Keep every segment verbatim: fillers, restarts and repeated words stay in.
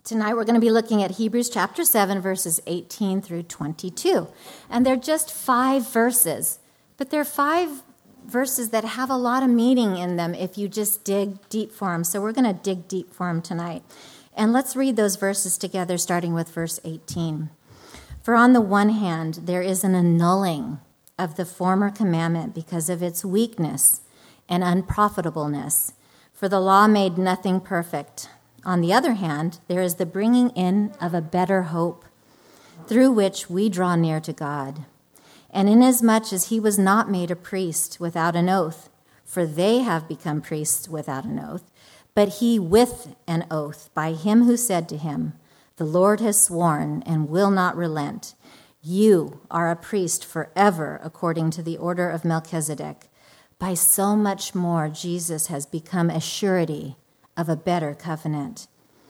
Tonight we're going to be looking at Hebrews chapter seven, verses eighteen through twenty-two. And they're just five verses, but they're five verses that have a lot of meaning in them if you just dig deep for them. So we're going to dig deep for them tonight. And let's read those verses together, starting with verse eighteen. For on the one hand, there is an annulling of the former commandment because of its weakness and unprofitableness, for the law made nothing perfect. On the other hand, there is the bringing in of a better hope, through which we draw near to God. And inasmuch as he was not made a priest without an oath, for they have become priests without an oath, but he with an oath by him who said to him, the Lord has sworn and will not relent. You are a priest forever according to the order of Melchizedek. By so much more, Jesus has become a surety of a better covenant.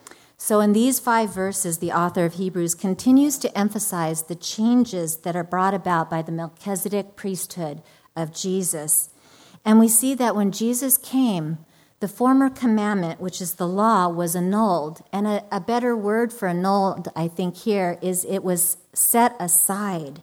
So in these five verses, the author of Hebrews continues to emphasize the changes that are brought about by the Melchizedek priesthood of Jesus. And we see that when Jesus came, the former commandment, which is the law, was annulled. And a, a better word for annulled, I think, here is it was set aside.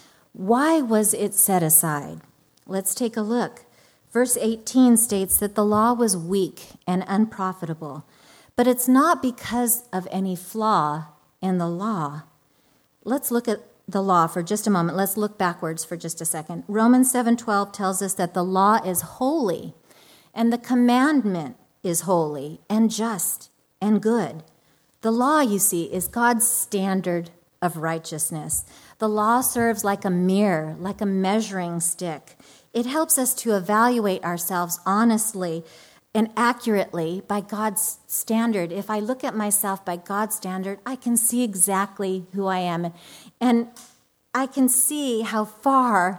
Why was it set aside? Let's take a look. Verse eighteen states that the law was weak and unprofitable, but it's not because of any flaw in the law. Let's look at the law for just a moment. Let's look backwards for just a second. Romans seven twelve tells us that the law is holy, and the commandment is holy and just and good. The law, you see, is God's standard of righteousness. The law serves like a mirror, like a measuring stick. It helps us to evaluate ourselves honestly and accurately by God's standard. If I look at myself by God's standard, I can see exactly who I am. And I can see how far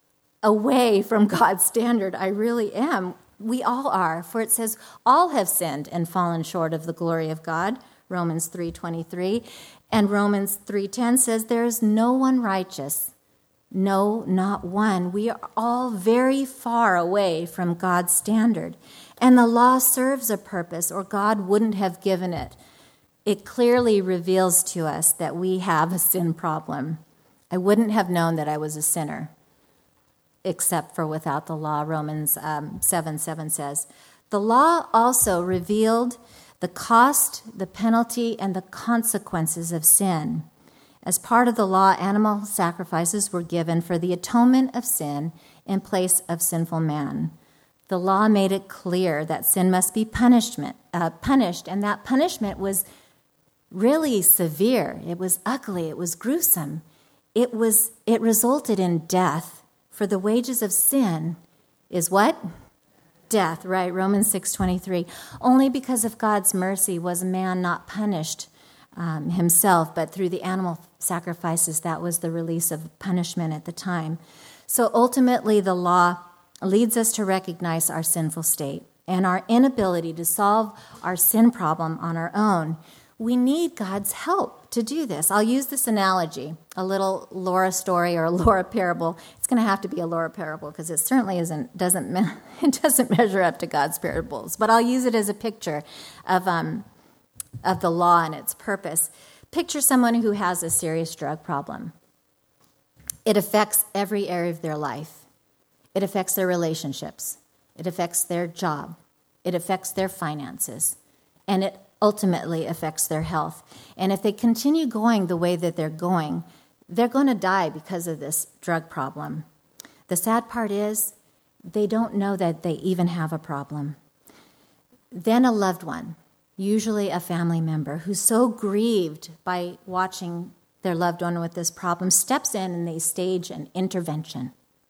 away from God's standard I really am. We all are, for it says, all have sinned and fallen short of the glory of God, Romans three twenty-three. And Romans three ten says, there is no one righteous. No, not one. We are all very far away from God's standard. And the law serves a purpose, or God wouldn't have given it. It clearly reveals to us that we have a sin problem. I wouldn't have known that I was a sinner, except for without the law, Romans um, seven seven says. The law also revealed the cost, the penalty, and the consequences of sin. As part of the law, animal sacrifices were given for the atonement of sin in place of sinful man. The law made it clear that sin must be punishment, uh, punished, and that punishment was really severe. It was ugly. It was gruesome. It was. It resulted in death. For the wages of sin is what? Death, right? Romans six twenty-three. Only because of God's mercy was man not punished Um, himself, but through the animal sacrifices, that was the release of punishment at the time. So ultimately, the law leads us to recognize our sinful state and our inability to solve our sin problem on our own. We need God's help to do this. I'll use this analogy, a little Laura story or a Laura parable. It's going to have to be a Laura parable because it certainly isn't doesn't me- it doesn't measure up to God's parables. But I'll use it as a picture of um. of the law and its purpose. Picture someone who has a serious drug problem. It affects every area of their life. It affects their relationships. It affects their job. It affects their finances. And it ultimately affects their health. And if they continue going the way that they're going, they're going to die because of this drug problem. The sad part is they don't know that they even have a problem. Then a loved one, usually a family member, who's so grieved by watching their loved one with this problem, steps in and they stage an intervention.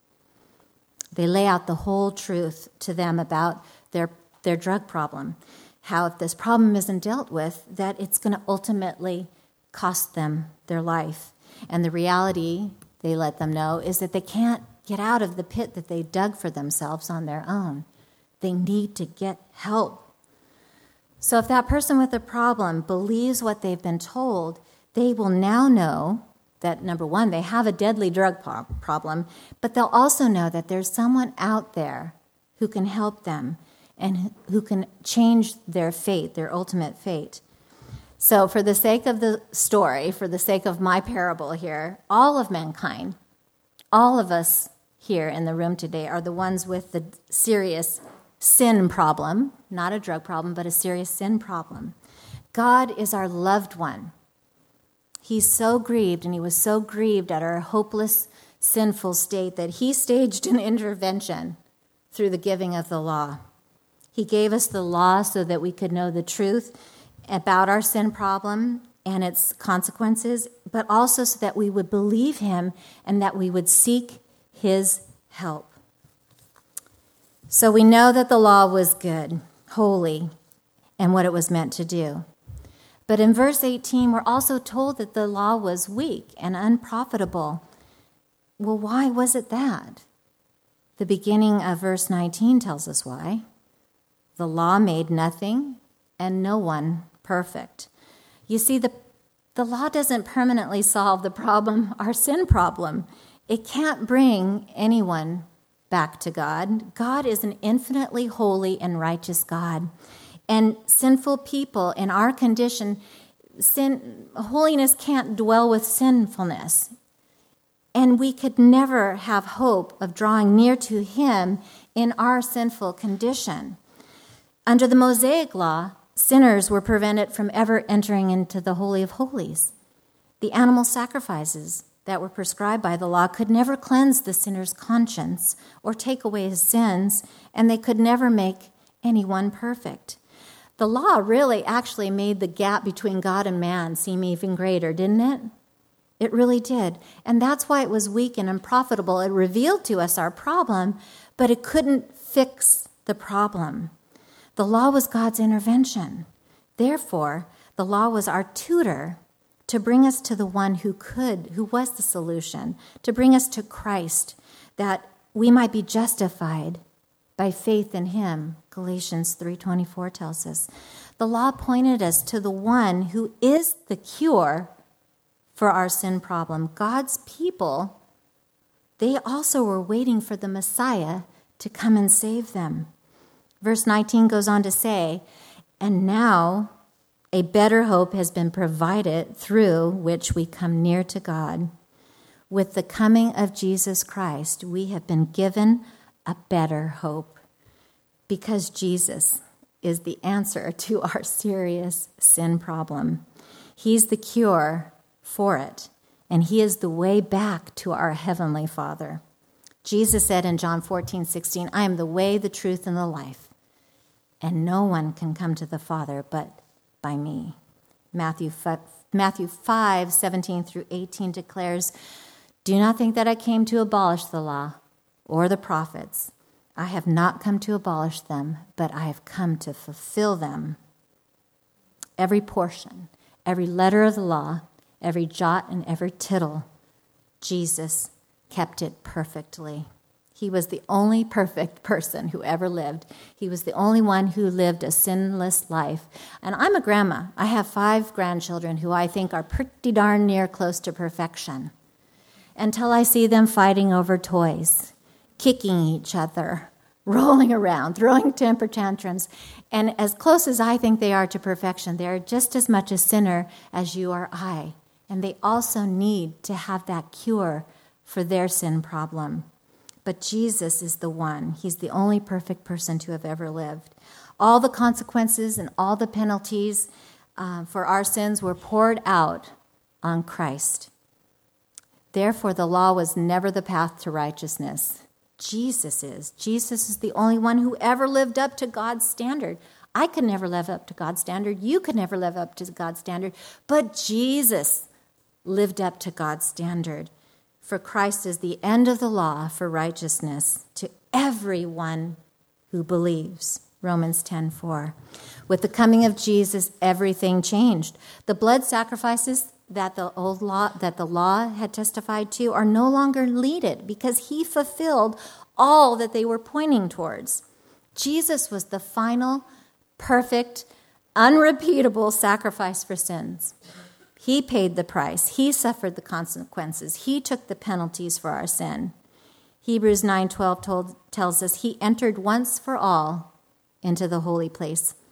They lay out the whole truth to them about their, their drug problem, how if this problem isn't dealt with, that it's going to ultimately cost them their life. And the reality, they let them know, is that they can't get out of the pit that they dug for themselves on their own. They need to get help. So if that person with a problem believes what they've been told, they will now know that, number one, they have a deadly drug problem, but they'll also know that there's someone out there who can help them and who can change their fate, their ultimate fate. So for the sake of the story, for the sake of my parable here, all of mankind, all of us here in the room today are the ones with the serious sin problem, not a drug problem, but a serious sin problem. God is our loved one. He's so grieved, and he was so grieved at our hopeless, sinful state that he staged an intervention through the giving of the law. He gave us the law so that we could know the truth about our sin problem and its consequences, but also so that we would believe him and that we would seek his help. So we know that the law was good, holy, and what it was meant to do. But in verse eighteen, we're also told that the law was weak and unprofitable. Well, why was it that? The beginning of verse nineteen tells us why. The law made nothing and no one perfect. You see, the, the law doesn't permanently solve the problem, our sin problem. It can't bring anyone back to God. God is an infinitely holy and righteous God. And sinful people in our condition, sin, holiness can't dwell with sinfulness. And we could never have hope of drawing near to him in our sinful condition. Under the Mosaic law, sinners were prevented from ever entering into the Holy of Holies. The animal sacrifices that were prescribed by the law could never cleanse the sinner's conscience or take away his sins, and they could never make anyone perfect. The law really actually made the gap between God and man seem even greater, didn't it? It really did. And that's why it was weak and unprofitable. It revealed to us our problem, but it couldn't fix the problem. The law was God's intervention. Therefore, the law was our tutor to bring us to the one who could, who was the solution, to bring us to Christ, that we might be justified by faith in him. Galatians three twenty-four tells us. The law pointed us to the one who is the cure for our sin problem. God's people, they also were waiting for the Messiah to come and save them. Verse nineteen goes on to say, and now a better hope has been provided through which we come near to God. With the coming of Jesus Christ, we have been given a better hope because Jesus is the answer to our serious sin problem. He's the cure for it, and he is the way back to our heavenly Father. Jesus said in John fourteen sixteen, I am the way, the truth, and the life, and no one can come to the Father but by me. Matthew five seventeen through eighteen declares, do not think that I came to abolish the law or the prophets. I have not come to abolish them, but I have come to fulfill them. Every portion, every letter of the law, every jot and every tittle, Jesus kept it perfectly. He was the only perfect person who ever lived. He was the only one who lived a sinless life. And I'm a grandma. I have five grandchildren who I think are pretty darn near close to perfection, until I see them fighting over toys, kicking each other, rolling around, throwing temper tantrums. And as close as I think they are to perfection, they are just as much a sinner as you or I. And they also need to have that cure for their sin problem. But Jesus is the one. He's the only perfect person to have ever lived. All the consequences and all the penalties uh, for our sins were poured out on Christ. Therefore, the law was never the path to righteousness. Jesus is. Jesus is the only one who ever lived up to God's standard. I could never live up to God's standard. You could never live up to God's standard. But Jesus lived up to God's standard. For Christ is the end of the law for righteousness to everyone who believes. Romans ten four. With the coming of Jesus, everything changed. The blood sacrifices that the old law, that the law had testified to, are no longer needed because he fulfilled all that they were pointing towards. Jesus was the final, perfect, unrepeatable sacrifice for sins. He paid the price. He suffered the consequences. He took the penalties for our sin. Hebrews nine twelve told, tells us he entered once for all into the holy place,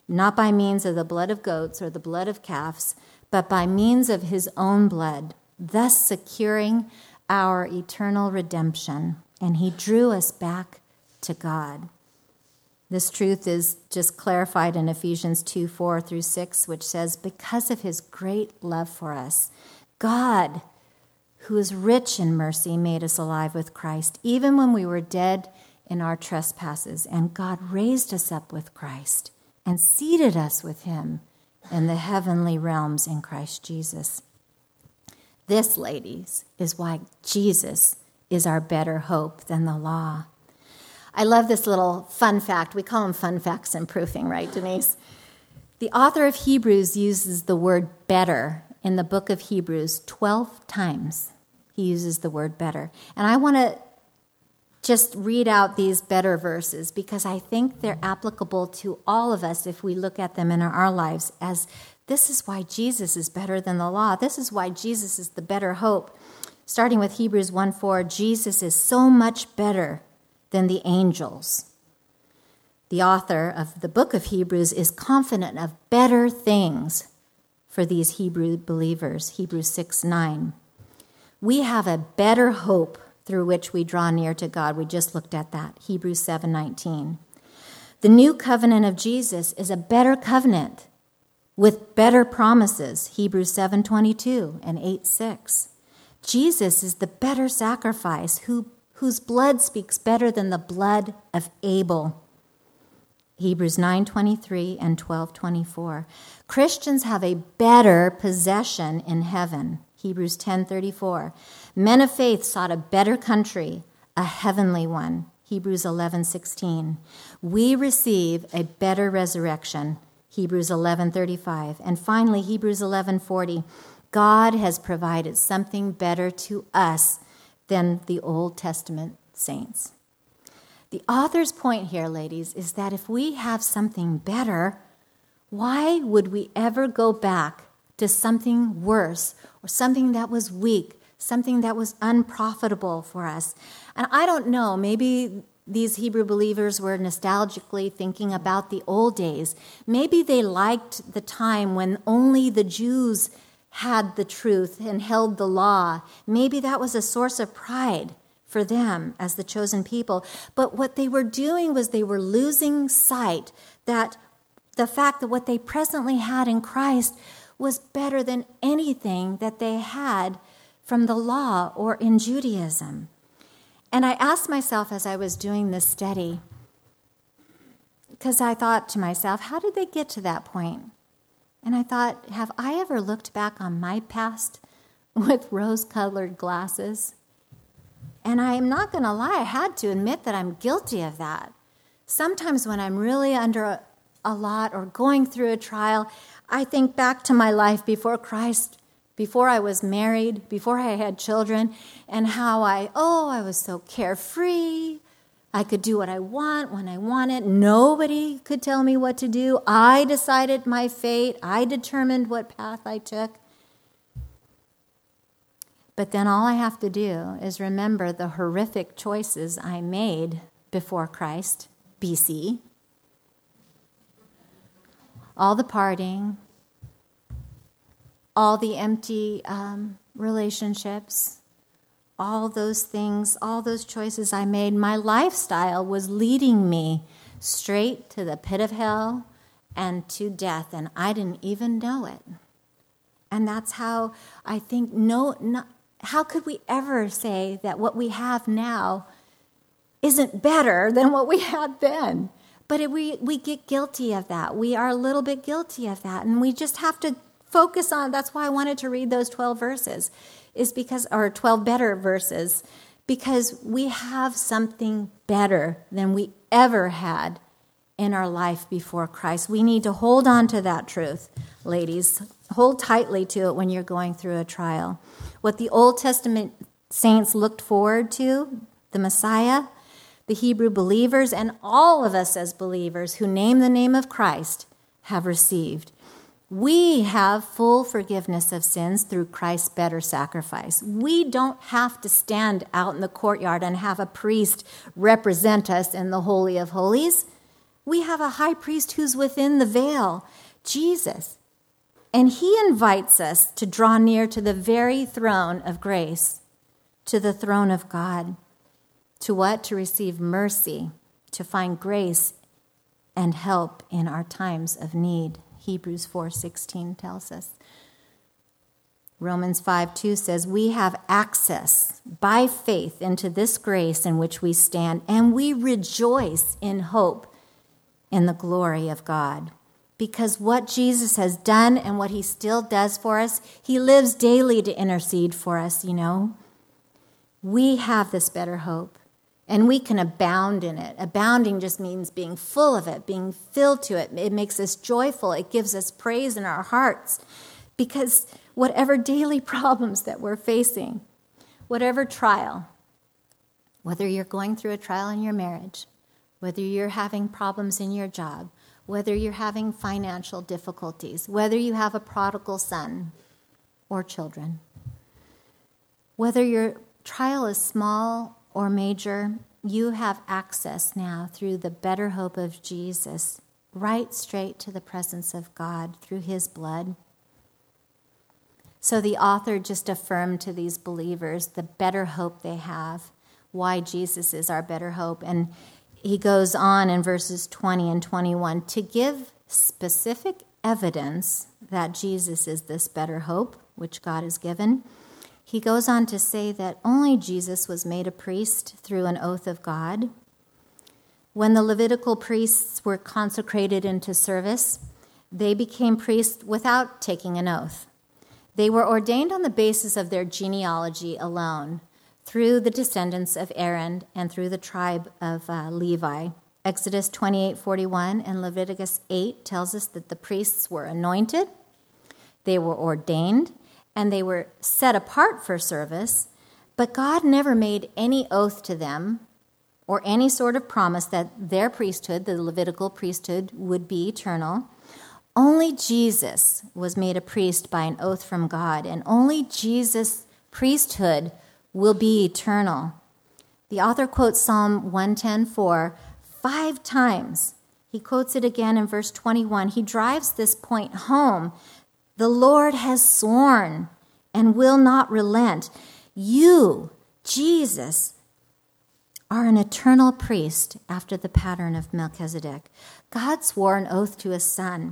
not by means of the blood of goats or the blood of calves, but by means of his own blood, thus securing our eternal redemption. And he drew us back to God. This truth is just clarified in Ephesians two, four through six, which says, because of his great love for us, God, who is rich in mercy, made us alive with Christ, even when we were dead in our trespasses. And God raised us up with Christ and seated us with him in the heavenly realms in Christ Jesus. This, ladies, is why Jesus is our better hope than the law. I love this little fun fact. We call them fun facts and proofing, right, Denise? The author of Hebrews uses the word better in the book of Hebrews twelve times. He uses the word better. And I want to just read out these better verses because I think they're applicable to all of us if we look at them in our lives as this is why Jesus is better than the law. This is why Jesus is the better hope. Starting with Hebrews one four, Jesus is so much better than the angels. The author of the book of Hebrews is confident of better things for these Hebrew believers, Hebrews six nine. We have a better hope through which we draw near to God. We just looked at that, Hebrews seven nineteen. The new covenant of Jesus is a better covenant with better promises, Hebrews seven twenty-two and eight six. Jesus is the better sacrifice who whose blood speaks better than the blood of Abel. Hebrews nine twenty-three and twelve twenty-four. Christians have a better possession in heaven. Hebrews ten thirty-four. Men of faith sought a better country, a heavenly one. Hebrews eleven sixteen. We receive a better resurrection. Hebrews eleven thirty-five. And finally, Hebrews eleven forty. God has provided something better to us than the Old Testament saints. The author's point here, ladies, is that if we have something better, why would we ever go back to something worse or something that was weak, something that was unprofitable for us? And I don't know, maybe these Hebrew believers were nostalgically thinking about the old days. Maybe they liked the time when only the Jews had the truth and held the law. Maybe that was a source of pride for them as the chosen people. But what they were doing was they were losing sight that the fact that what they presently had in Christ was better than anything that they had from the law or in Judaism. And I asked myself as I was doing this study, because I thought to myself, how did they get to that point? And I thought, have I ever looked back on my past with rose-colored glasses? And I'm not going to lie, I had to admit that I'm guilty of that. Sometimes when I'm really under a, a lot or going through a trial, I think back to my life before Christ, before I was married, before I had children, and how I, oh, I was so carefree. I could do what I want when I wanted. Nobody could tell me what to do. I decided my fate. I determined what path I took. But then all I have to do is remember the horrific choices I made before Christ, B C. All the partying, all the empty um, relationships, all those things, all those choices I made. My lifestyle was leading me straight to the pit of hell and to death, and I didn't even know it. And that's how I think, no, not, how could we ever say that what we have now isn't better than what we had then? But it, we, we get guilty of that. We are a little bit guilty of that, and we just have to focus on, that's why I wanted to read those twelve verses, is because, or twelve better verses, because we have something better than we ever had in our life before Christ. We need to hold on to that truth, ladies. Hold tightly to it when you're going through a trial. What the Old Testament saints looked forward to, the Messiah, the Hebrew believers, and all of us as believers who name the name of Christ have received. We have full forgiveness of sins through Christ's better sacrifice. We don't have to stand out in the courtyard and have a priest represent us in the Holy of Holies. We have a high priest who's within the veil, Jesus. And he invites us to draw near to the very throne of grace, to the throne of God. To what? To receive mercy, to find grace and help in our times of need. Hebrews four sixteen tells us. Romans five two says, we have access by faith into this grace in which we stand, and we rejoice in hope in the glory of God. Because what Jesus has done and what he still does for us, he lives daily to intercede for us, you know. We have this better hope, and we can abound in it. Abounding just means being full of it, being filled to it. It makes us joyful. It gives us praise in our hearts. Because whatever daily problems that we're facing, whatever trial, whether you're going through a trial in your marriage, whether you're having problems in your job, whether you're having financial difficulties, whether you have a prodigal son or children, whether your trial is small or major, you have access now through the better hope of Jesus, right straight to the presence of God through his blood. So the author just affirmed to these believers the better hope they have, why Jesus is our better hope. And he goes on in verses twenty and twenty-one to give specific evidence that Jesus is this better hope, which God has given. He goes on to say that only Jesus was made a priest through an oath of God. When the Levitical priests were consecrated into service, they became priests without taking an oath. They were ordained on the basis of their genealogy alone, through the descendants of Aaron and through the tribe of uh, Levi. Exodus twenty-eight forty-one and Leviticus eight tells us that the priests were anointed, they were ordained, and they were set apart for service, but God never made any oath to them or any sort of promise that their priesthood, the Levitical priesthood, would be eternal. Only Jesus was made a priest by an oath from God, and only Jesus' priesthood will be eternal. The author quotes Psalm one ten four five times. He quotes it again in verse twenty-one. He drives this point home. The Lord has sworn and will not relent. You, Jesus, are an eternal priest after the pattern of Melchizedek. God swore an oath to his son,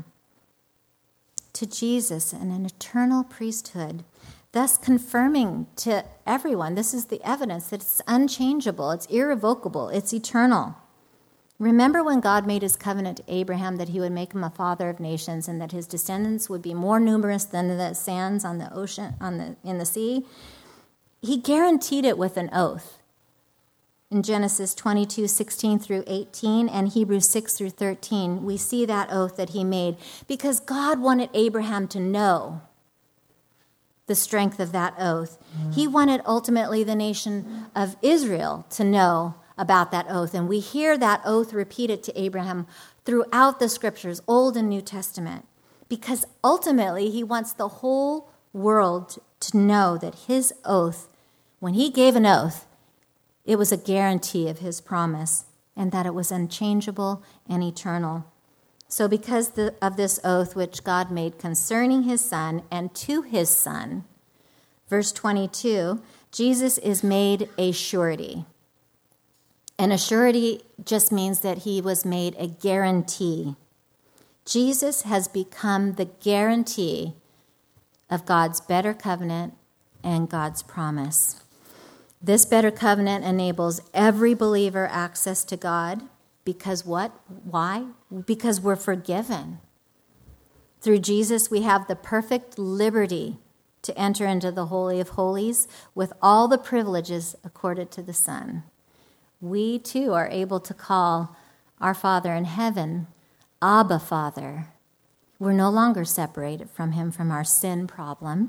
to Jesus, and an eternal priesthood, thus confirming to everyone, this is the evidence that it's unchangeable, it's irrevocable, it's eternal. Remember when God made his covenant to Abraham that he would make him a father of nations and that his descendants would be more numerous than the sands on the ocean, on the in the sea? He guaranteed it with an oath. In Genesis twenty-two sixteen through eighteen and Hebrews six through thirteen, we see that oath that he made because God wanted Abraham to know the strength of that oath. Mm-hmm. He wanted ultimately the nation of Israel to know about that oath. And we hear that oath repeated to Abraham throughout the scriptures, Old and New Testament, because ultimately he wants the whole world to know that his oath, when he gave an oath, it was a guarantee of his promise and that it was unchangeable and eternal. So because the, of this oath which God made concerning his son and to his son, verse twenty-two, Jesus is made a surety. And a surety just means that he was made a guarantee. Jesus has become the guarantee of God's better covenant and God's promise. This better covenant enables every believer access to God. Because what? Why? Because we're forgiven. Through Jesus, we have the perfect liberty to enter into the Holy of Holies with all the privileges accorded to the Son. We, too, are able to call our Father in heaven, Abba, Father. We're no longer separated from him from our sin problem.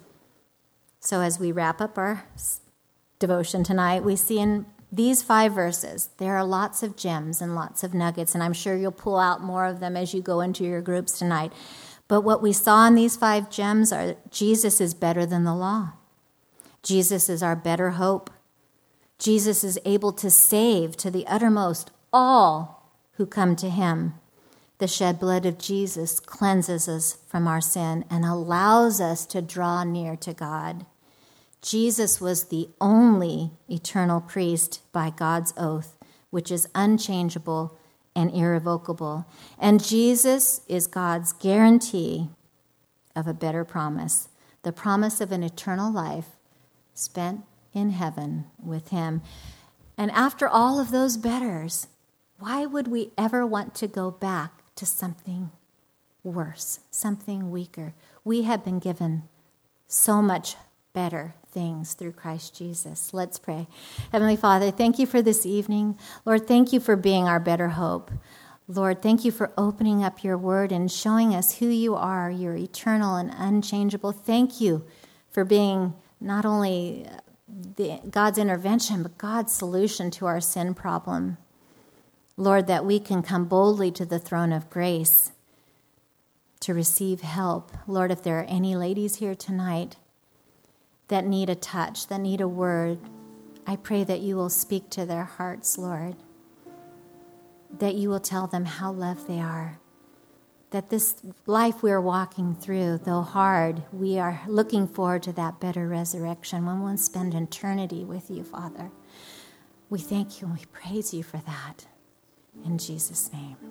So as we wrap up our devotion tonight, we see in these five verses, there are lots of gems and lots of nuggets, and I'm sure you'll pull out more of them as you go into your groups tonight. But what we saw in these five gems are Jesus is better than the law. Jesus is our better hope. Jesus is able to save to the uttermost all who come to him. The shed blood of Jesus cleanses us from our sin and allows us to draw near to God. Jesus was the only eternal priest by God's oath, which is unchangeable and irrevocable. And Jesus is God's guarantee of a better promise, the promise of an eternal life spent in heaven with him. And after all of those betters, why would we ever want to go back to something worse, something weaker? We have been given so much better things through Christ Jesus. Let's pray. Heavenly Father, thank you for this evening. Lord, thank you for being our better hope. Lord, thank you for opening up your word and showing us who you are. You're eternal and unchangeable. Thank you for being not only the, God's intervention, but God's solution to our sin problem. Lord, that we can come boldly to the throne of grace to receive help. Lord, if there are any ladies here tonight that need a touch, that need a word, I pray that you will speak to their hearts, Lord, that you will tell them how loved they are, that this life we're walking through, though hard, we are looking forward to that better resurrection when we'll spend eternity with you, Father. We thank you and we praise you for that. In Jesus' name.